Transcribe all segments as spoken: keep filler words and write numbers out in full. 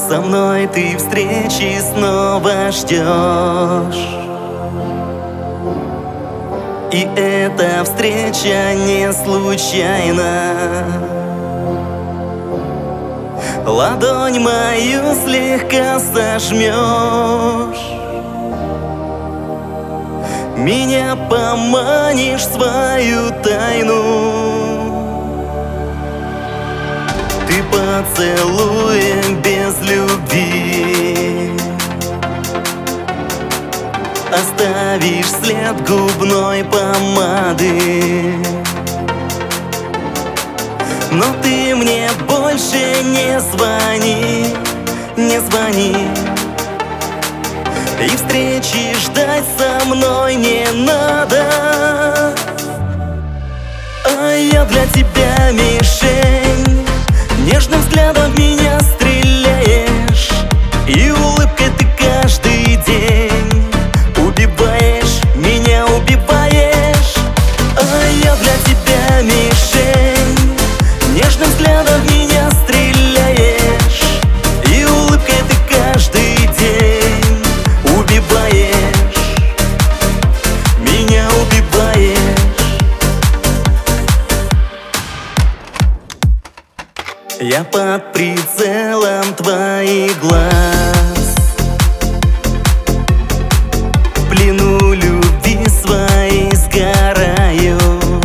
Со мной ты встречи снова ждешь, и эта встреча не случайна. Ладонь мою слегка сожмешь, меня поманишь в свою тайну. Ты поцелуем без любви оставишь след губной помады, но ты мне больше не звони, не звони. И встречи ждать со мной не надо, а я для тебя мишень. Нежным взглядом в меня стреляешь, и улыбкой ты каждый день убиваешь, меня убиваешь. А я для тебя мишень. Нежным взглядом в меня стреляешь, и улыбкой ты каждый день убиваешь, меня убиваешь. Я под прицелом твоих глаз, в плену любви своей сгораю.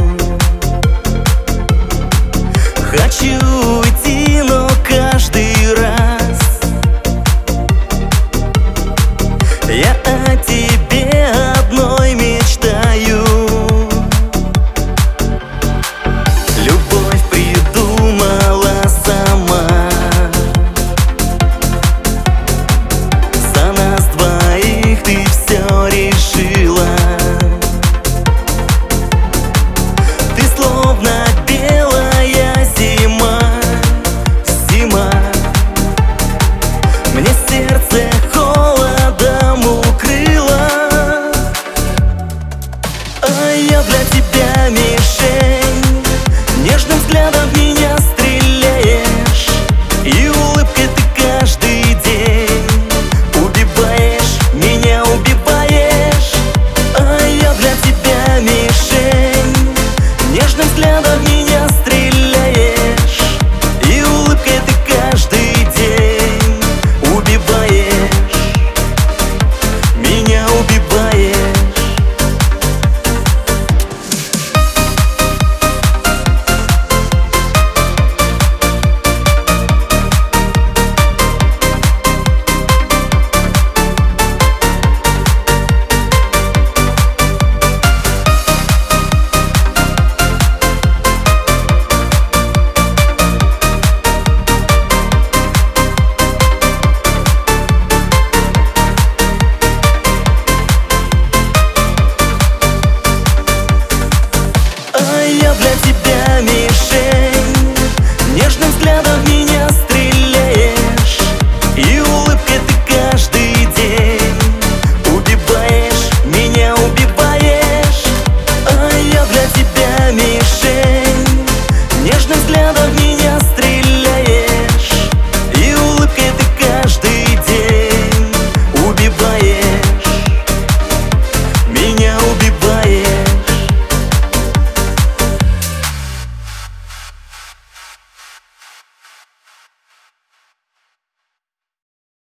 Хочу уйти, но каждый раз я